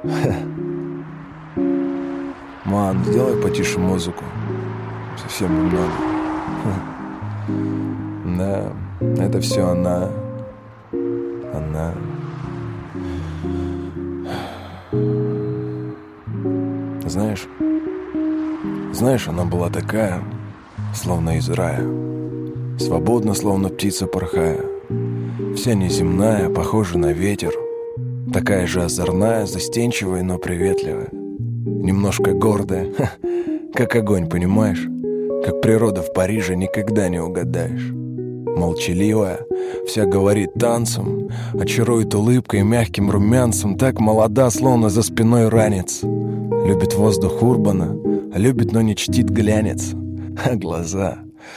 Ман, сделай потише музыку. Совсем немного. Да, это все она. Она. Знаешь, она была такая, словно из рая. Свободна, словно птица порхая. Вся неземная, похожа на ветер. Такая же озорная, застенчивая, но приветливая. Немножко гордая, как огонь, понимаешь? Как природа в Париже, никогда не угадаешь. Молчаливая, вся говорит танцем, очарует улыбкой и мягким румянцем. Так молода, словно за спиной ранец. Любит воздух урбана, любит, но не чтит глянец. А глаза,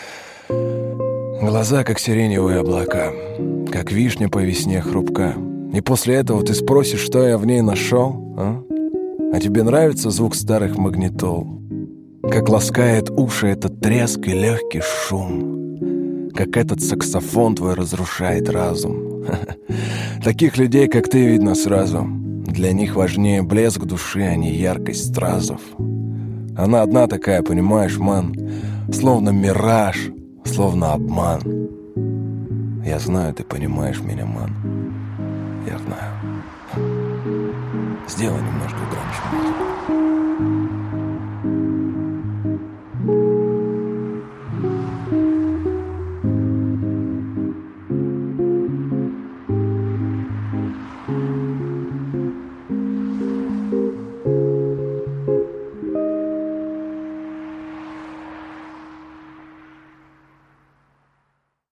как сиреневые облака, как вишня по весне хрупка. И после этого ты спросишь, что я в ней нашел, а? А тебе нравится звук старых магнитол? Как ласкает уши этот треск и легкий шум, как этот саксофон твой разрушает разум. Таких людей, как ты, видно сразу. Для них важнее блеск души, а не яркость стразов. Она одна такая, понимаешь, ман? Словно мираж, словно обман. Я знаю, ты понимаешь меня, ман. Я знаю. Сделай немножко громче музыку.